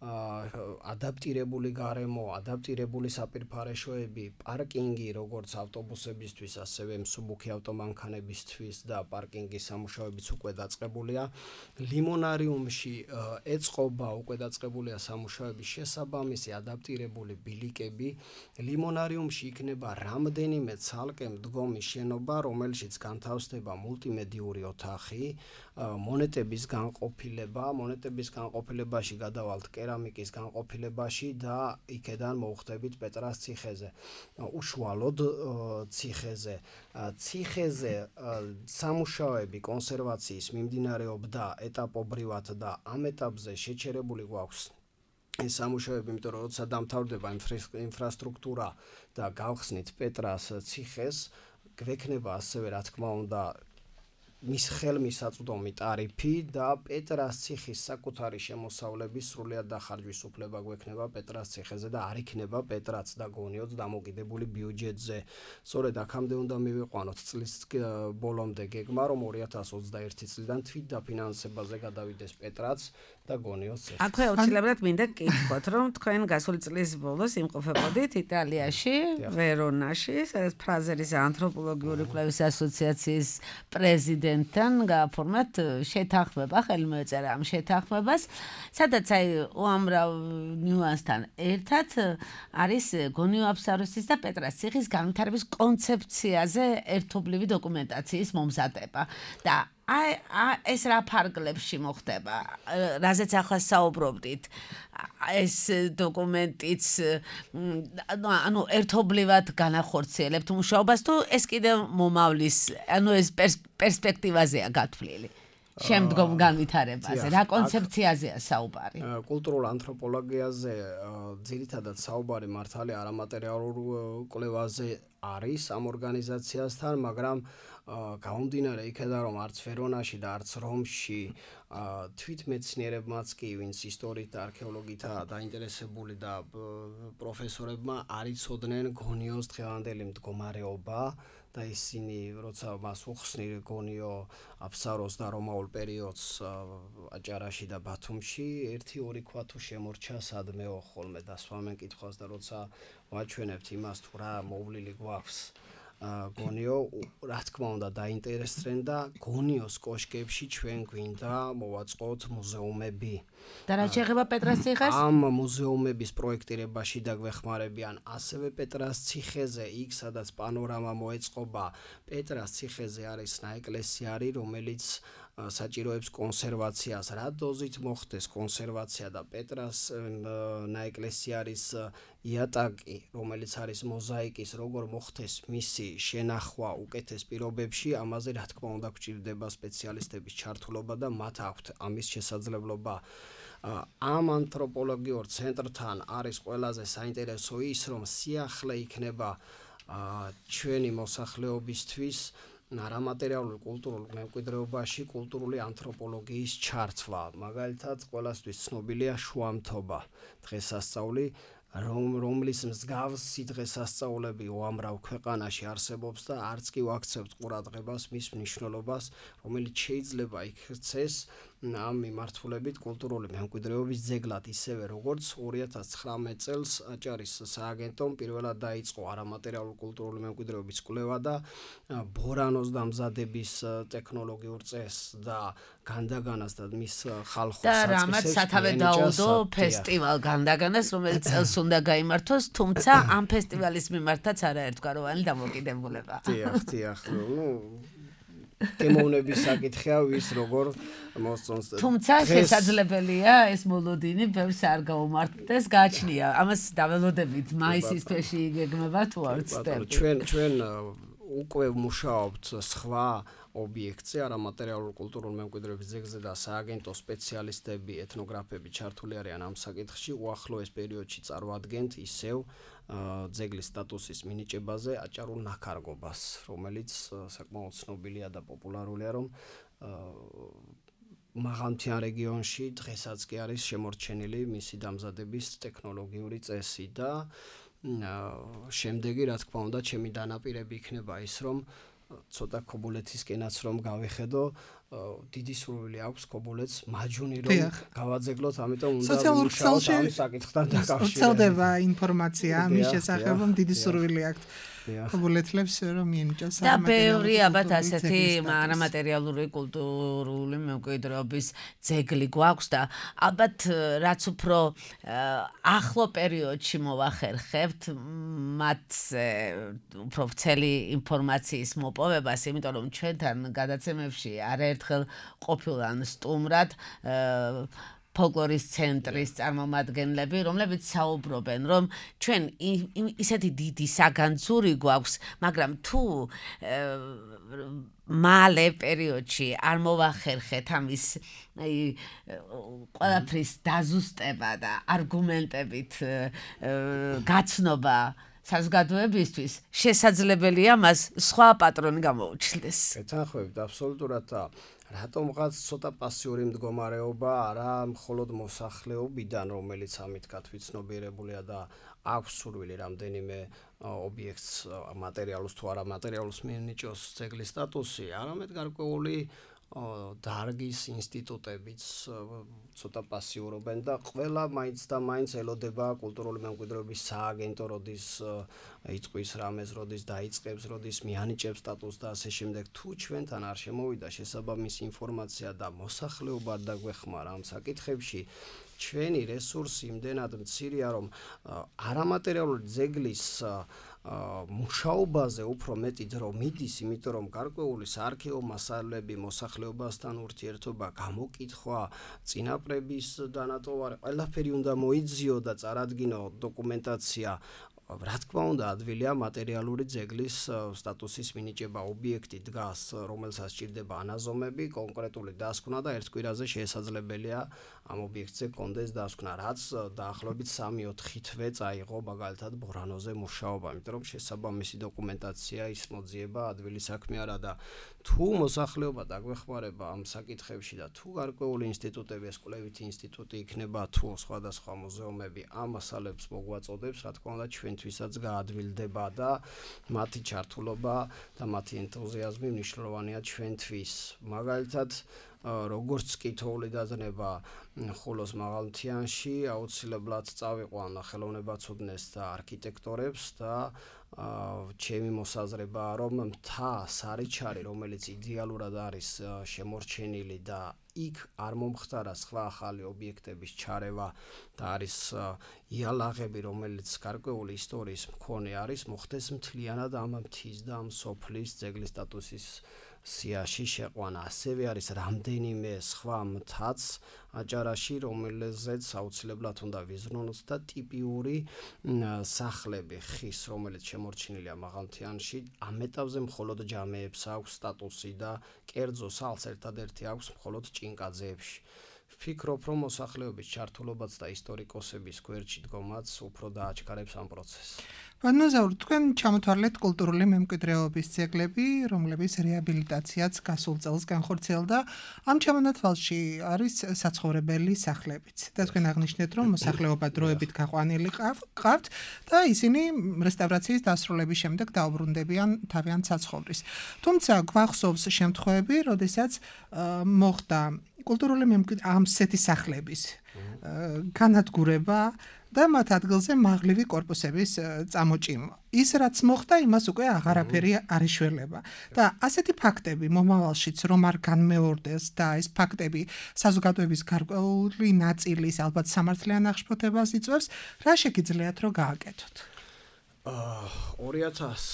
ადაპტირებული გარემო, ადაპტირებული საპირფარეშოები, პარკინგი, როგორც ავტობუსებისთვის, ასევე მსუბუქი ავტომანქანებისთვის და პარკინგის სამუშაოებიც უკვე დაწყებულია. ლიმონარიუმში ეწყობა, უკვე დაწყებულია სამუშაოების შესაბამისი ადაპტირებული ბილიკები. ლიმონარიუმში იქნება რამდენიმე ცალკე მდგომი შენობა, რომელშიც განთავსდება მულტიმედიური ოთახი, მონეტების განყოფილება, მონეტების განყოფილებაში გადავალთ კერამიკის განყოფილებაში და იქედან მოვხდებით პეტრას ციხეზე. უშუალოდ ციხეზე. ციხეზე სამუშაოები კონსერვაციის მიმდინარეობდა ეტაპობრივად და ამ ეტაპზე შეჩერებული გვაქვს ეს სამუშაოები, იმიტომ რომ როცა დამთავრდება ინფრასტრუქტურა და გავხსნით პეტრას ციხეს, გვექნება ასევე რა თქმა უნდა მის ხელმისაწვდომი ტარიფი და პეტრას ციხის საკუთარი შემოსავლების სრულიად დახარჯვის უფლება გვექნება პეტრას ციხეზე და არ იქნება პეტრაც და გონიოც დამოკიდებული ბიუჯეტზე. სწორედ აქამდე უნდა მივიყვანოთ წლის ბოლომდე გეგმა, რომ ორი ათას ოცდაერთი წლიდან თვით დაფინანსებაზე გადავიდეს პეტრაც და გონიოს ციხე. აქვე აუცილებლად მინდა გკითხოთ, რომ თქვენ გასული წლის ბოლოს იმყოფებოდით იტალიაში, ვერონაში, სადაც ფრაზერის ანთროპოლოგიური კვლევის ასოციაციის პრეზიდენტი თან გააფორმათ შეთანხმება, ხელმოეწერა ამ შეთანხმებას, სადაც აი უამრავ ნიუანსთან ერთად არის გონიო აბსაროსის და პეტრას ციხის განვითარების კონცეფციაზე ერთობლივი დოკუმენტაციის მომზადება. და აი ეს რა ფარგლებში მოხდება, რაზეც ახლა საუბრობდით, ეს დოკუმენტიც ანუ ერთობლივად განახორციელებთ მუშაობას თუ ეს კიდევ მომავლის, ანუ ეს პერსპექტივაზეა გათვლილი? შემდგომ განვითარებაზე, რა კონცეფციაზეა საუბარი? კულტურულ ანთროპოლოგიაზე ძირითადად საუბარი მართალი არამატერიალურ კვლევაზე არის ამ ორგანიზაციასთან, მაგრამ გამომდინარე იქედან, რომ არც ვერონაში და არც რომში თვითმეცნიერებმაც კი, ვინც ისტორიით და არქეოლოგიითაა დაინტერესებული და პროფესორებმა არ იცოდნენ გონიოს დღევანდელი მდგომარეობა და ისინი როცა მას უხსნი გონიო აფსაროს და რომაულ პერიოდს აჭარაში და ბათუმში ერთი ორი ქვა თუ შემორჩა სადმეო ხოლმე და სვამენ კითხვას და როცა ვაჩვენებთ იმას თუ რა მოვლილი გვაქვს გონიო რა თქმა უნდა დაინტერესდნენ და გონიოს კოშკებში ჩვენ გვინდა მოვაწყოთ მუზეუმები და რა შეეხება პეტრას ციხეს? ამ მუზეუმების პროექტირებაში დაგვეხმარებიან ასევე პეტრას ციხეზე, იქ სადაც პანორამა მოეწყობა. პეტრას ციხეზე არის ნაეკლესიარი, რომელიც საჭიროებს კონსერვაციას. რა დოზით მოხდეს კონსერვაცია და პეტრას ნაეკლესიარის იატაკი, რომელიც არის მოზაიკის, როგორ მოხდეს მისი შენახვა უკეთეს პირობებში, ამაზე რა თქმა უნდა გვჭირდება სპეციალისტების ჩართულობა და მათ აქვთ ამის შესაძლებლობა. ამ ანთროპოლოგიურ ცენტრთან არის ყველაზე საინტერესო ის, რომ სიახლე იქნება ჩვენი მოსახლეობისთვის არამატერიალურ კულტურულ მემკვიდრეობაში კულტურული ანთროპოლოგიის ჩართვა. მაგალითად, ყველასთვის ცნობილია შუამთობა დღესასწაული, რომლის მსგავსი დღესასწაულები უამრავ ქვეყანაში არსებობს და არც კი ვაქცევთ ყურადღებას მის მნიშვნელობას, რომელიც შეიძლება იქცეს ამ მიმართულებით კულტურული მემკვიდრეობის ძეგლად, ისევე როგორც ორი ათას ცხრამეტ წელს აჭარის სააგენტომ პირველად დაიწყო არამატერიალურ კულტურული მემკვიდრეობის კვლევა და ბორანოს დამზადების ტექნოლოგიურ წესს და განდაგანას და მის ხალხურ და რამაც სათავე დაუდო ფესტივალ განდაგანას, რომელიც წელს უნდა გაიმართოს, თუმცა ამ ფესტივალის მიმართაც არაერთგვაროვანი დამოკიდებულება. დიახ, დიახ, ნუ გემოვნების საკითხია ვის როგორ მოსწონს. თუმცა შესაძლებელია ეს მოლოდინი ბევრს არ გაუმართდეს, გააჩნია. ამას დაველოდებით მაისის თვეში იგეგმება თუ არ ვცდები. ჩვენ ჩვენ უკვე მუშაობთ სხვა ობიექტზე, არამატერიალურ კულტურულ მემკვიდრეობის ძეგლზე და სააგენტო სპეციალისტები, ეთნოგრაფები ჩართული არიან ამ საკითხში. უახლოეს პერიოდში წარმოადგენთ ისევ ძეგლის სტატუსის მინიჭებაზე აჭარულ ნაქარგობას, რომელიც საკმაოდ ცნობილია და პოპულარულია, რომ მაღალმთიან რეგიონში დღესაც კი არის შემორჩენილი მისი დამზადების ტექნოლოგიური წესი და შემდეგი, რა თქმა უნდა, ჩემი დანაპირები იქნება ის, რომ ცოტა ქობულეთისკენაც რომ გავიხედო, დიდი სურვილი აქვს ქობულეთს მაჯუნი რომ გავაძეგლოთ, ამიტომ უნდა ვიმუშაოთ ამ საკითხთან დაკავშირებით. ვრცელდება ინფორმაცია ამის შესახებ, რომ დიდი სურვილი აქვს ქობულეთლებს რომ მიენიჭოს და ბევრი ალბათ ასეთი არამატერიალური კულტურული მემკვიდრეობის ძეგლი გვაქვს და ალბათ რაც უფრო ახლო პერიოდში მოვახერხებთ მათ უფრო ვრცელი ინფორმაციის მოპოვებას, იმიტომ რომ ჩვენთან გადაცემებში არაერთხელ ყოფილან სტუმრად ფოლკლორის ცენტრის წარმომადგენლები, რომლებიც საუბრობენ, რომ ჩვენ ისეთი დიდი საგანძური გვაქვს, მაგრამ თუ მალე პერიოდში არ მოვახერხეთ ამის ყველაფრის დაზუსტება და არგუმენტებით გაცნობა საზოგადოებისთვის, შესაძლებელია მას სხვა პატრონი გამოუჩნდეს. გეთანხმებით აბსოლუტურად და რატომღაც ცოტა პასიური მდგომარეობა არა მხოლოდ მოსახლეობიდან, რომელიც ამით გათვითცნობიერებულია და აქვს სურვილი რამდენიმე ობიექტს მატერიალურს თუ არამატერიალურს მიენიჭოს ძეგლის სტატუსი, არამედ გარკვეული დარგის ინსტიტუტებიც ცოტა პასიურობენ და ყველა მაინც და მაინც ელოდება კულტურული მემკვიდრეობის სააგენტო, როდის იწვის რამეს, როდის დაიწყებს, როდის მიანიჭებს სტატუსს და ასე შემდეგ. თუ ჩვენთან არ შემოვიდა შესაბამისი ინფორმაცია და მოსახლეობა არ დაგვეხმარა ამ საკითხებში, ჩვენი რესურსი იმდენად მცირეა, რომ არამატერიალური ძეგლის მუშაობაზე უფრო მეტი დრო მიდის, იმიტომ რომ გარკვეული საარქივო მასალები, მოსახლეობასთან ურთიერთობა, გამოკითხვა, წინაპრების დანატოვარი, ყველაფერი უნდა მოიძიო და წარადგინო დოკუმენტაცია. რა თქმა უნდა, ადვილია მატერიალური ძეგლის სტატუსის მინიჭება, ობიექტი დგას, რომელსაც სჭირდება ანაზომები, კონკრეტული დასკვნა და ერთ კვირაზე შესაძლებელია ამ ობიექტზე კონდეს დასკვნა, რაც დაახლოებით სამი-ოთხი თვე წაიღო მაგალითად ბორანოზე მუშაობა, იმიტომ რომ შესაბამისი დოკუმენტაცია ის მოძიება ადვილი საქმე არა და თუ მოსახლეობა დაგვეხმარება ამ საკითხებში და თუ გარკვეული ინსტიტუტები, ეს კვლევითი ინსტიტუტი იქნება, თუ სხვადასხვა მუზეუმები ამ მასალებს მოგვაწოდებს, რა თქმა უნდა, ჩვენთვისაც გაადვილდება და მათი ჩართულობა და მათი ენთუზიაზმი მნიშვნელოვანია ჩვენთვის. მაგალითად, როგორც კითხვი დაზნება ხულოს მაღალმთიანში, აუცილებლად წავიყვან ხელოვნებაცუდნეს და არქიტექტორებს და ჩემი მოსაზრებაა, რომ მთა სარიჩარი, რომელიც იდეალურად არის შემორჩენილი და იქ არ მომხდარა სხვა ახალი ობიექტების ჩარევა და არის იალაღები, რომელიც გარკვეული ისტორიის მქონე არის, მოხდეს მთლიანად ამ მთის და ამ სოფლის ძეგლის სტატუსის სიაში შეყვანა. ასევე არის რამდენიმე სხვა მთაც აჭარაში, რომელზეც აუცილებლად უნდა ვიზრუნოთ და ტიპიური სახლები ხის, რომელიც შემორჩენილია მაღალმთიანში, ამ ეტაპზე მხოლოდ ჯამეებს აქვს სტატუსი და კერძო სახლს ერთადერთი აქვს მხოლოდ ჭინკაძეებში. ვფიქრობ, რომ მოსახლეობის ჩართულობაც და ისტორიკოსების გვერდში დგომაც უფრო დააჩქარებს ამ პროცესს. ბანოზაურ, თქვენ ჩამოთვალეთ კულტურული მემკვიდრეობის ძეგლები, რომლების რეაბილიტაციაც გასულ წელს განხორციელდა. ამ ჩამონათვალში არის საცხოვრებელი სახლებიც. და თქვენ აღნიშნეთ, რომ მოსახლეობა დროებით გაყვანილი ყავთ და ისინი რესტავრაციის დასრულების შემდეგ დაუბრუნდებიან თავიანთ საცხოვრის. თუმცა გვახსოვს შემთხვევები, როდესაც მოხდა კულტურული მემკვიდრეობის ამ სეთი სახლების განადგურება და მათ ადგილზე მაღლივი კორპუსების წამოჭიმვა. ის რაც მოხდა, იმას უკვე აღარაფერი არ იშველება. და ასეთი ფაქტები მომავალშიც რომ არ განმეორდეს და ეს ფაქტები საზოგადოების გარკვეული ნაწილის ალბათ სამართლიან აღშფოთებას იწვევს, რა შეგიძლიათ რომ გააკეთოთ? ორი ათას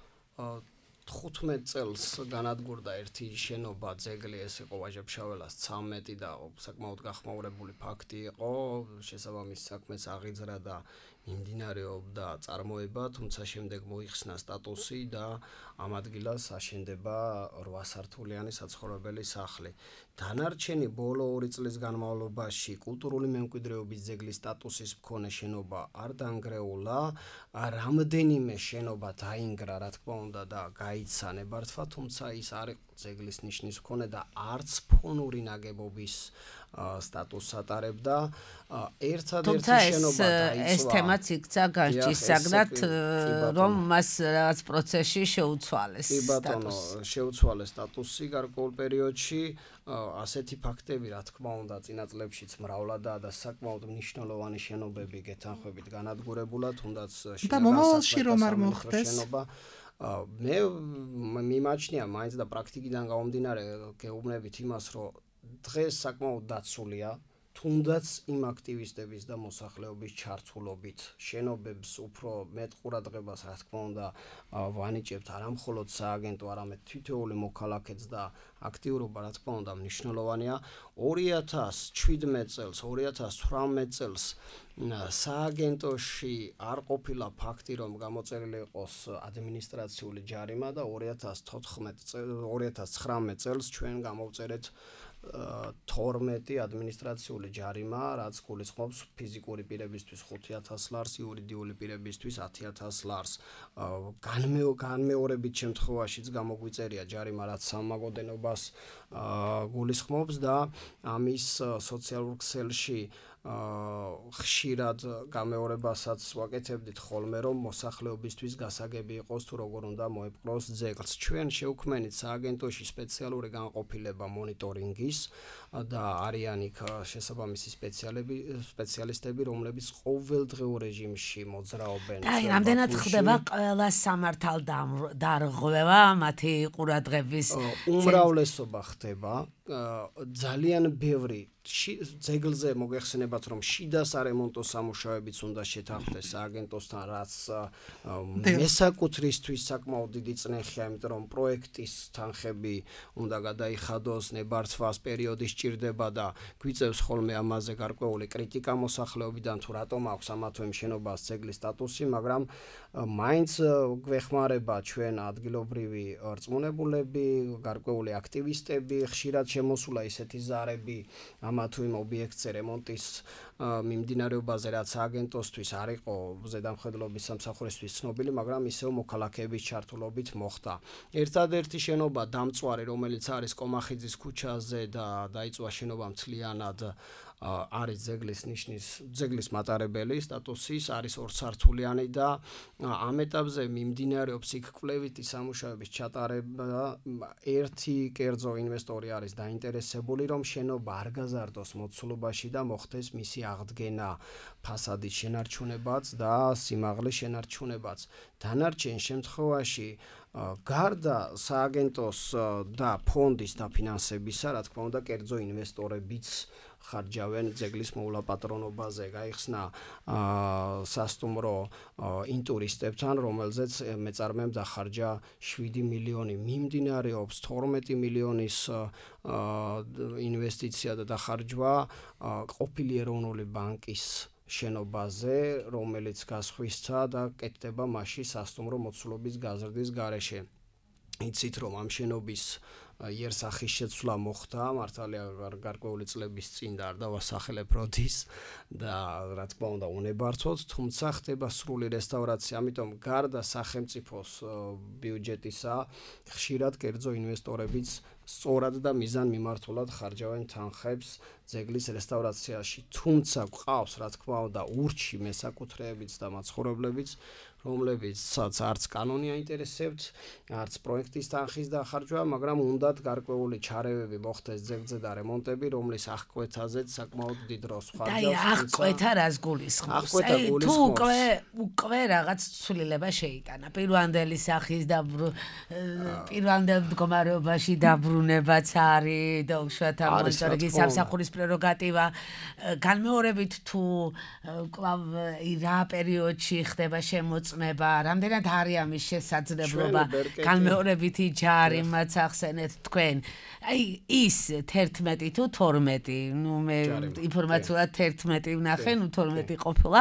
თხუთმეტ წელს განადგურდა ერთი შენობა, ძეგლი, ეს იყო ვაჟა-ფშაველას ცამეტი და საკმაოდ გახმაურებული ფაქტი იყო. შესაბამის საქმეს აღიძრა და მიმდინარეობდა წარმოება, თუმცა შემდეგ მოიხსნა სტატუსი და ამ ადგილას აშენდება რვა სართულიანი საცხოვრებელი სახლი. დანარჩენი ბოლო ორი წლის განმავლობაში კულტურული მემკვიდრეობის ძეგლის სტატუსის მქონე შენობა არ დანგრეულა, რამდენიმე შენობა დაინგრა, რა თქმა უნდა და გაიცა ნებართვა, თუმცა ის არ იყო ძეგლის ნიშნის მქონე და არც ფონური ნაგებობის სტატუსს ატარებდა. ერთადერთი შენობა დაიწვა. ეს თემაც იქცა განსჯისაგდად, რომ მას რაღაც პროცესში შეუცვალეს. კი ბატონო, შეუცვალეს სტატუსი გარკვეულ პერიოდში. ასეთი ფაქტები, რა თქმა უნდა, წინა წლებშიც მრავლადაა და საკმაოდ მნიშვნელოვანი შენობები გეთანხმებით განადგურებულა, თუნდაც და მომავალში რომ არ მოხდეს. მე მიმაჩნია მაინც და პრაქტიკიდან გამომდინარე გეუბნებით იმას, რომ დღეს საკმაოდ დაცულია, თუნდაც იმ აქტივისტების და მოსახლეობის ჩართულობით შენობებს უფრო მეტ ყურადღებას, რა თქმა უნდა, ვანიჭებთ არა მხოლოდ სააგენტო, არამედ თითოეული მოქალაქეც და აქტიურობა, რა თქმა უნდა, მნიშვნელოვანია. ორი ათას შვიდმეტ წელს, ორი ათას ცხრამეტ წელს სააგენტოში არ ყოფილა ფაქტი, რომ გამოწერილი იყოს ადმინისტრაციული ჯარიმა და ორი ათას ცხრამეტ წელს ჩვენ გამოვწერეთ თორმეტი ადმინისტრაციული ჯარიმა, რაც გულისხმობს ფიზიკური პირებისთვის ხუთი ათას ლარს, იურიდიული პირებისთვის ათი ათას ლარს. განმეორებით შემთხვევაშიც გამოგვიწერია ჯარიმა, რაც სამაგოდენობას გულისხმობს და ამის სოციალურ ქსელში ხშირად გამეორებასაც ვაკეთებდით ხოლმე, რომ მოსახლეობისთვის გასაგები იყოს თუ როგორ უნდა მოეპყროს ძეგლს. ჩვენ შევქმნით სააგენტოში სპეციალური განყოფილება მონიტორინგის, და არიან იქ შესაბამისი სპეციალები სპეციალისტები, რომლებიც ყოველდღიურ რეჟიმში მოძრაობენ. და რამდენად ხდება ყველა სამართალდამრღვევა მათი ყურადღების უმრავლესობა ხდება ძალიან ბევრი ძეგლზე მოგეხსენებათ რომ შიდა სარემონტო სამუშაოებიც უნდა შეთანხმდეს სააგენტოსთან რაც მესაკუთრისთვის საკმაოდ დიდი წნეხია იმიტომ რომ პროექტის თანხები უნდა გადაიხადოს ნებართვას პერიოდი სჭირდება და გვიწევს ხოლმე ამაზე გარკვეული კრიტიკა მოსახლეობიდან თუ რატომ აქვს ამა თუ იმ შენობას ძეგლის სტატუსი მაგრამ მაინც გვეხმარება ჩვენ ადგილობრივი რწმუნებულები გარკვეული აქტივისტები ხშირად შემოსულა ისეთი ზარები ამა თუ იმ ობიექტზე რემონტის მიმდინარეობაზე რაც აგენტოსთვის არ იყო ზედამხედველობის სამსახურისთვის ცნობილი, მაგრამ ისევ მოქალაქეების ჩართულობით მოხდა. ერთადერთი შენობა დამწვარი, რომელიც არის კომახიძის ქუჩაზე და დაიწვა შენობა მთლიანად არის ძეგლის ნიშნის ძეგლის მატარებელი სტატუსის, არის ორსართულიანი და ამ ეტაპზე მიმდინარეობს იქ კვლევითი სამუშაოების ჩატარება. ერთი კერძო ინვესტორი არის დაინტერესებული, რომ შენობა არ გაზარდოს მოცულობაში და მოხდეს მისი აღდგენა ფასადის შენარჩუნებაც და სიმაღლის შენარჩუნებაც. დანარჩენ შემთხვევაში გარდა სააგენტოს და ფონდის დაფინანსებისა, რა თქმა უნდა, კერძო ინვესტორებიც ხარჯავენ ძეგლის მოვლაპატრონობაზე, გაიხსნა სასტუმრო ინტურისტებთან, რომელზეც მეწარმემ დახარჯა შვიდი მილიონი. მიმდინარეობს თორმეტი მილიონის ინვესტიცია და დახარჯვა ყოფილი ეროვნული ბანკის შენობაზე, რომელიც გასხვისცა და კეთდება მასში სასტუმრო მოცულობის გაზრდის გარეშე. იცით რომ ამ შენობის იერსახის შეცვლა მოხდა, მართალია გარკვეული წლების წინ და არ დავასახელებ როდის და რა თქმა უნდა უნებართვოდ, თუმცა ხდება სრული რესტავრაცია, ამიტომ გარდა სახელმწიფოს ბიუჯეტისა, ხშირად კერძო ინვესტორებიც სწორად და მიზანმიმართულად ხარჯავენ თანხებს ძეგლის რესტავრაციაში, თუმცა გვყავს რა თქმა უნდა ურჩი მესაკუთრეებიც და მაცხოვრებლებიც, რომლებიცაც არც კანონი აინტერესებთ, არც პროექტის თანხის დახარჯვა, მაგრამ უნდათ გარკვეული ჩარევები მოხდეს ძეგლზე და რემონტები, რომლის აღკვეთაზეც საკმაოდ დიდ დროს ხარჯავს. და აღკვეთა რას გულისხმობს? თუ უკვე უკვე რაღაც ცვლილება შეიტანა. პირვანდელი სახის და პირვანდელ მდგომარეობაში დაბრუნებაც არის და უშუალოდ მონიტორინგის სამსახურის პრეროგატივა. განმეორებით თუ კვლავ რა პერიოდში ხდება შემოწმება, რამდენად არის ამის შესაძლებლობა, განმეორებითი ჯარი მათ ახსენეთ თქვენ. აი ის თერთმეტი თუ თორმეტი, ნუ მე ინფორმაციულად თერთმეტი ვნახე, ნუ თორმეტი ყოფილა.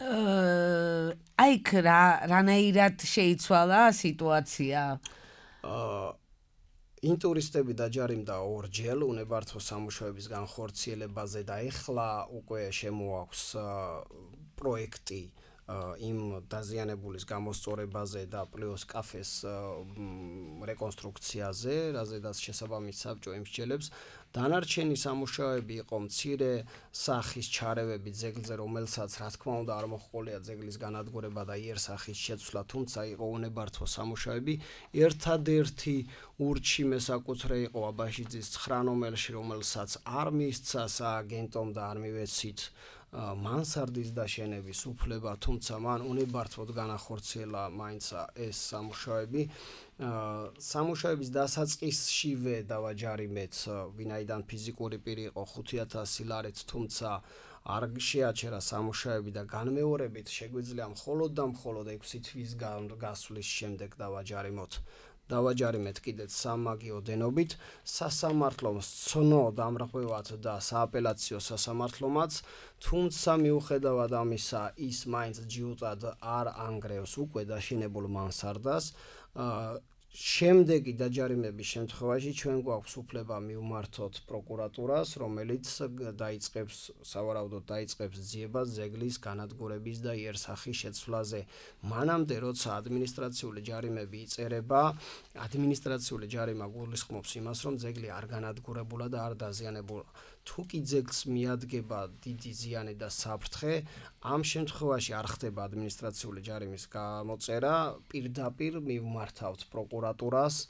აი რა რანაირად შეიცვალა სიტუაცია? აა ინტურისტები დაჯარიმდა ორჯერ უნებართვო სამუშაოების განხორციელებაზე და ეხლა უკვე შემოაქვს პროექტი იმ დაზიანებულის გამოსწორებაზე და პლუს კაფეს რეკონსტრუქციაზე, რაზედაც შესაბამის საბჭო იმსჯელებს. დანარჩენი სამუშაოები იყო მცირე სახის ჩარევები ძეგლზე, რომელსაც რა თქმა უნდა არ მოჰყოლია ძეგლის განადგურება და იერსახის შეცვლა, თუმცა იყო უნებართვო სამუშაოები. ერთადერთი ურჩი მესაკუთრე იყო აბაშიძის ცხრა ნომერში, რომელსაც არ მისცა სააგენტომ და არ მივეცით მანსარდის დაშენების უფლება, თუმცა მან უნებართვოდ განახორციელა მაინც ეს სამუშაოები. სამუშაოების დასაწყისშივე დავაჯარიმეთ, ვინაიდან ფიზიკური პირი იყო ხუთი ათასი ლარით, თუმცა არ შეაჩერა სამუშაოები და განმეორებით შეგვიძლია მხოლოდ და მხოლოდ ექვსი თვის გასვლის შემდეგ დავაჯარიმოთ. დავაჯარიმეთ კიდეც სამაგიო დენობით, სასამართლომ სცნო დამრღვევად და სააპელაციო სასამართლომაც, თუმცა მიუხედავად ამისა, ის მაინც ჯიუტად არ ანგრევს უკვე დაშენებულ მანსარდას. შემდეგი დაჯარიმების შემთხვევაში ჩვენ გვაქვს უფლება მივმართოთ პროკურატურას, რომელიც დაიწყებს სავარაუდოდ დაიწყებს ძიებას ძეგლის განადგურების და იერსახის შეცვლაზე. მანამდე როცა ადმინისტრაციული ჯარიმები იწერება, ადმინისტრაციული ჯარიმა გულისხმობს იმას, რომ ძეგლი არ განადგურებულა და არ დაზიანებულა. თუ კი ძეგლს მიადგება დიდი ზიანი და საფრთხე, ამ შემთხვევაში არ ხდება ადმინისტრაციული ჯარიმის გამოწერა, პირდაპირ მივმართავთ პროკურატურას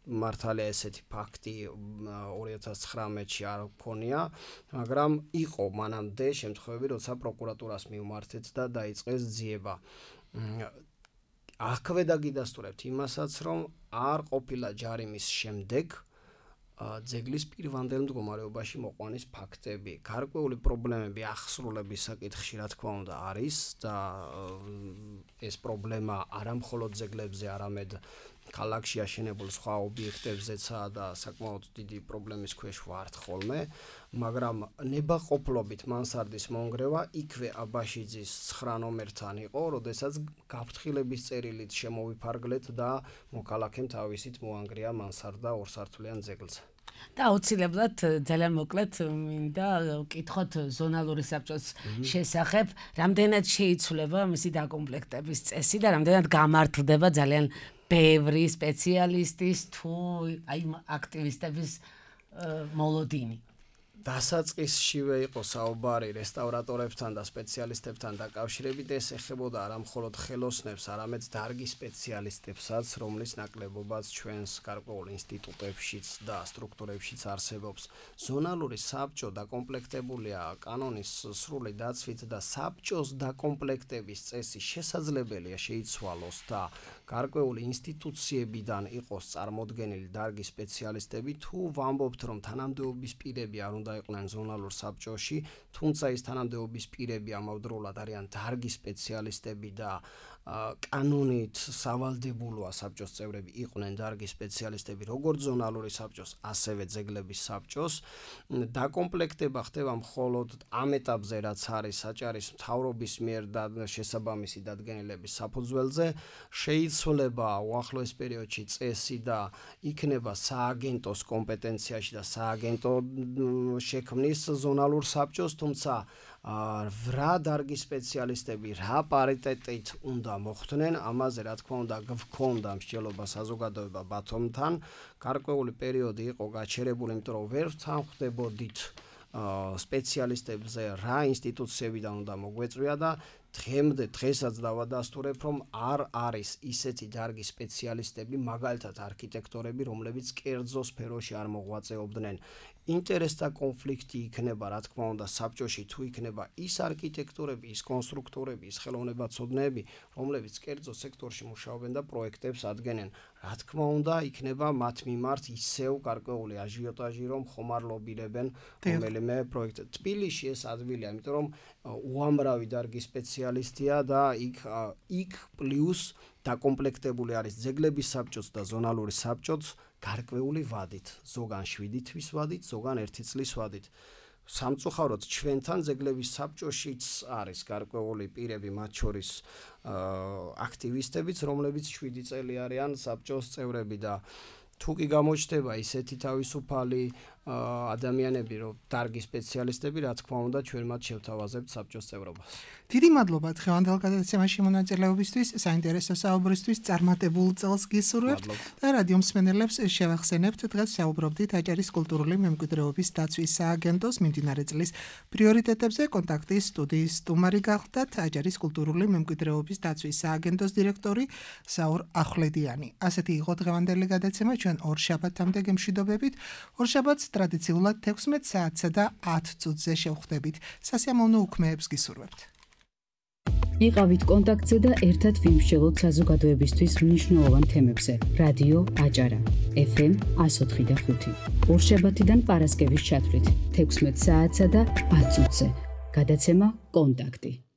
მართალია ესეთი ფაქტი ორი ათას ცხრამეტში არ გქონია, მაგრამ იყო მანამდე შემთხვევები, როცა პროკურატურას მივმართეთ და დაიწყეს ძიება. აქვე დაგიდასტურებთ იმასაც, რომ არ ყოფილა ჯარიმის შემდეგ ძეგლის პირვანდელ მდგომარეობაში მოყვანის ფაქტები. გარკვეული პრობლემები ახსრულების საკითხში რა თქმა უნდა არის და ეს პრობლემა არა მხოლოდ ძეგლებზე, არამედ ქალაქში აშენებულ სხვა ობიექტებზეცაა და საკმაოდ დიდი პრობლემის ქვეშ ვართ ხოლმე, მაგრამ ნებაყოფლობით მანსარდის მონგრევა იქვე აბაშიძის ცხრა ნომერთან იყო, როდესაც გაფრთხილების წერილით შემოვიფარგლეთ და მოქალაქემ თავისით მოანგრია მანსარდა ორსართულიან ძეგლზე. და აუცილებლად ძალიან მოკლედ მინდა ვკითხოთ ზონალური საბჭოს შესახებ, რამდენად შეიცვლება მისი დაკომპლექტების წესი და რამდენად გამართლდება ძალიან ბევრი სპეციალისტის თუ აი აქტივისტების მოლოდინი. დასაწყისშივე იყო საუბარი რესტავრატორებთან და სპეციალისტებთან დაკავშირებით, ეს ეხებოდა არა მხოლოდ ხელოსნებს, არამედ დარგის სპეციალისტებსაც, რომლის ნაკლებობაც ჩვენს გარკვეულ ინსტიტუტებშიც და სტრუქტურებშიც არსებობს. ზონალური საბჭო დაკომპლექტებულია კანონის სრული დაცვით და საბჭოს დაკომპლექტების წესი შესაძლებელია შეიცვალოს და გარკვეული ინსტიტუციებიდან იყოს წარმოდგენილი დარგის სპეციალისტები, თუ ვამბობთ, რომ თანამდებობის პირები არ უნდა იყვნენ ზონალურ საბჭოში, თუმცა ის თანამდებობის პირები ამავდროულად არიან დარგის სპეციალისტები და კანონით სავალდებულოა საბჭოს წევრები იყვნენ დარგის სპეციალისტები, როგორც ზონალური საბჭოს, ასევე ძეგლების საბჭოს. დაკომპლექტება ხდება მხოლოდ ამ ეტაპზე, რაც არის საჭარის მთავრობის მიერ და შესაბამისი დადგენილების საფუძველზე, შეიცვლება უახლოეს პერიოდში წესი და იქნება სააგენტოს კომპეტენციაში და სააგენტო შექმნის ზონალურ საბჭოს, თუმცა რა დარგის სპეციალისტები რა პარიტეტით უნდა მოხდნენ, ამაზე რა თქმა უნდა გვქონდა მსჯელობა საზოგადოება ბათუმთან. გარკვეული პერიოდი იყო გაჩერებული, იმიტომ რომ ვერ ვთანხმდებოდით სპეციალისტებზე რა ინსტიტუციებიდან უნდა მოგვეწვია და დღემდე დღესაც დავადასტურებ, რომ არ არის ისეთი დარგის სპეციალისტები, მაგალითად არქიტექტორები, რომლებიც კერძო სფეროში არ მოღვაწეობდნენ. ინტერესთა კონფლიქტი იქნება, რა თქმა უნდა, საბჭოში თუ იქნება ის არქიტექტორები, ის კონსტრუქტორები, ის ხელოვნებაცოდნეები, რომლებიც კერძო სექტორში მუშაობენ და პროექტებს ადგენენ. რა თქმა უნდა, იქნება მათ მიმართ ისევ გარკვეული აჟიოტაჟი, რომ ხომარ ლობირებენ რომელიმე პროექტ. თბილისში ეს ადვილია, იმიტომ რომ უამრავი დარგის სპეციალისტია და იქ იქ პლუს დაკომპლექტებული არის ძეგლების საბჭოც და ზონალური საბჭოც გარკვეული ვადით, ზოგან შვიდი თვის ვადით, ზოგან ერთი წლის ვადით. სამწუხაროდ ჩვენთან ძეგლების საბჭოშიც არის გარკვეული პირები, მათ შორის აქტივისტებიც, რომლებიც შვიდი წელი არიან საბჭოს წევრები და თუ კი გამოჩნდება ისეთი თავისუფალი ადამიანები, რომ დარგის სპეციალისტები, რა თქმა უნდა, ჩვენ მათ შევთავაზებთ საბჭოს წევრობას. დიდი მადლობა დღევანდელ გადაცემაში მონაწილეობისთვის, საინტერესო საუბრისთვის, წარმატებულ წელს გისურვებთ და რადიო მსმენელებს შევახსენებთ, დღეს საუბრობდით აჭარის კულტურული მემკვიდრეობის დაცვის სააგენტოს მიმდინარე წლის პრიორიტეტებზე. კონტაქტის სტუდიის სტუმარი გახლდათ აჭარის კულტურული მემკვიდრეობის დაცვის სააგენტოს დირექტორი საურ ახვლედიანი. ასეთი იყო დღევანდელი გადაცემა, ჩვენ ორ შაბათამდე გემშვიდობებით. ორ შაბათს ტრადიციულად თექვსმეტ საათსა და ათ წუთზე შევხვდებით. სასიამოვნო უქმეებს გისურვებთ. იყავით კონტაქტზე და ერთად ვიმსჯელოთ საზოგადოებისთვის მნიშვნელოვან თემებზე. რადიო აჭარა ეფ ემ εκατო ოთხი და ხუთი. ორშაბათიდან პარასკევის ჩათვლით თექვსმეტ საათსა და ათ წუთზე. გადაცემა კონტაქტი.